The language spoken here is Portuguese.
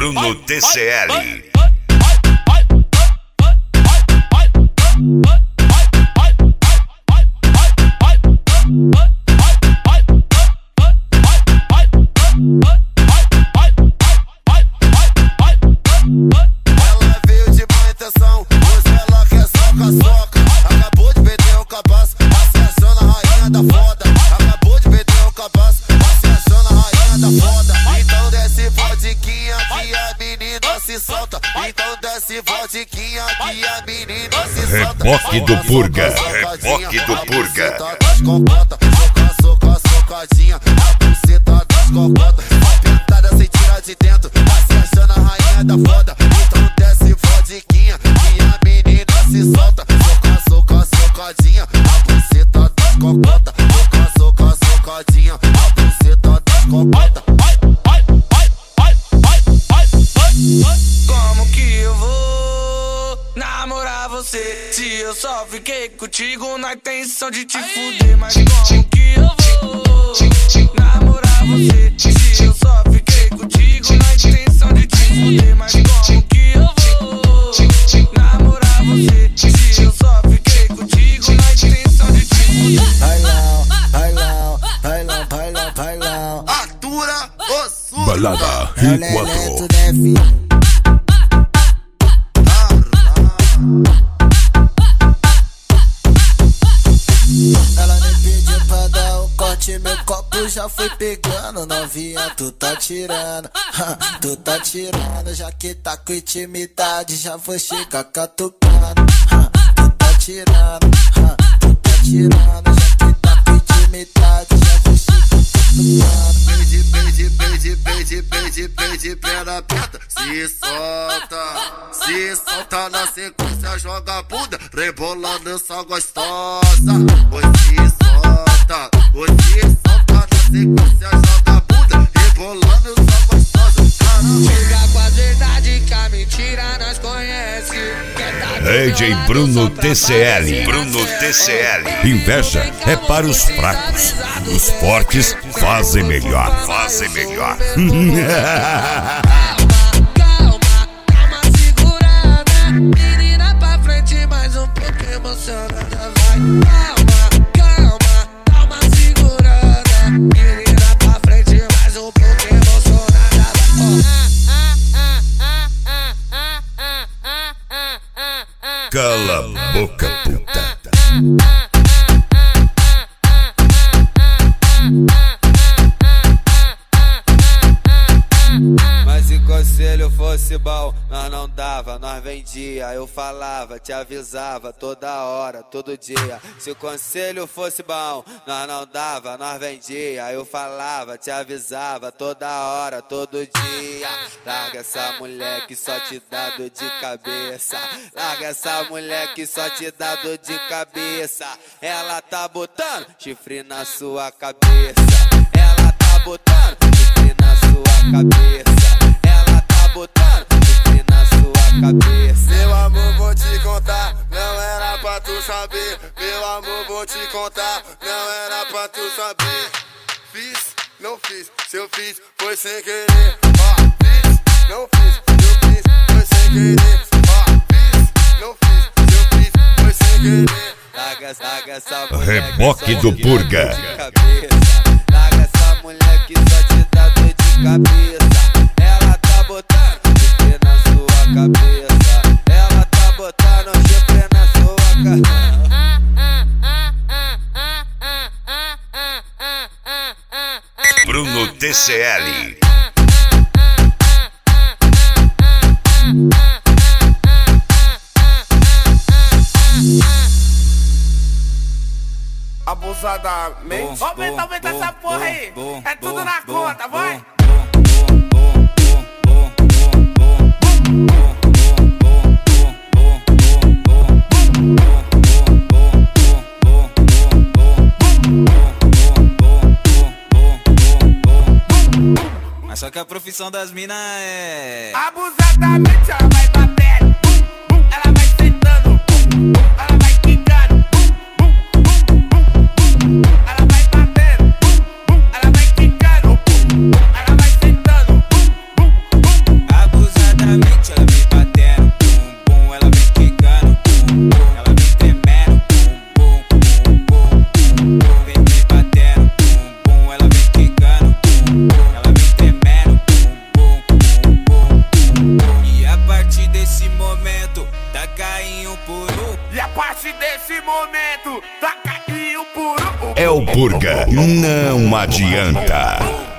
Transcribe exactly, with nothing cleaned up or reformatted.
Bruno T C L. Reboque do Purga, reboque do Purga. Soca, soca, socadinha na buceta das cocotas. Pintada sem tirar de dentro, tá se achando a rainha da foda. Então desce vodiquinha que a menina se solta. Soca, soca, socadinha na buceta das cocotas. Soca, soca, socadinha na buceta das cocotas. Como que eu vou namorar você se eu só fiquei contigo na intenção de te fuder? Mas como que eu vou namorar você se eu só fiquei contigo na intenção de te fuder? Mas como que eu vou namorar você se eu só fiquei contigo na intenção de te fuder? Bailão, bailão, bailão, bailão, bailão. Atura o surdo. Balada R quatro. Ela me pediu pra dar um corte, meu copo já foi pegando. Novinha, tu tá tirando, tu tá tirando. Já que tá com intimidade, já vou chegar catucando. Tu tá tirando, tu tá tirando. Já que tá com intimidade, já vou chegar catucando. Pede, pede, pede, pede, pede, pede, perna aberta. Se solta, se solta na sequência, joga a bunda, rebolando essa gostosa. Você solta, você solta na sequência, joga a bunda, rebolando essa gostosa. Chega com a verdade que a mentira nós conhece. D J Bruno T C L. Bruno T C L. Inveja é para os fracos. Os fortes fazem melhor. Fazem melhor. Calma, calma, segurada. Menina pra frente, mais um pouco emocionada. Vai, calma, calma, calma, segurada. Menina pra frente, mais um pouco emocionada. Cala a boca, puta. Mas se conselho fosse bom, nós não dava, nós vendia. Eu falava, te avisava toda hora, todo dia. Se o conselho fosse bom, nós não dava, nós vendia. Eu falava, te avisava toda hora, todo dia. Larga essa mulher que só te dá dor de cabeça. Larga essa mulher que só te dá dor de cabeça. Ela tá botando chifre na sua cabeça. Ela tá botando chifre na sua cabeça. Ela tá botando chifre na sua cabeça. Meu amor, vou te contar, não era pra tu saber. Meu amor, vou te contar, não era pra tu saber. Fiz, não fiz, se eu fiz, foi sem querer. Ó, fiz, não fiz, se eu fiz, foi sem querer. Ó, fiz, não fiz, se eu fiz, foi sem querer. Larga, larga essa mulher Reboque do Purga. Larga essa mulher que só te dá dor de cabeça. Ela tá botando chifre na sua cabeça. Ela tá botando chifre na sua cabeça. Bruno T C L. Abusadamente. Aumenta, aumenta essa porra aí. É tudo na conta, vai. Mas só que a profissão das minas é Abusadamente ela vai batendo, ela vai sentando, ela vai quicando, ela vai batendo, ela vai quicando, ela vai sentando. momento, taca em um por um. E a partir desse momento, taca em um por um. É o Purga, não adianta.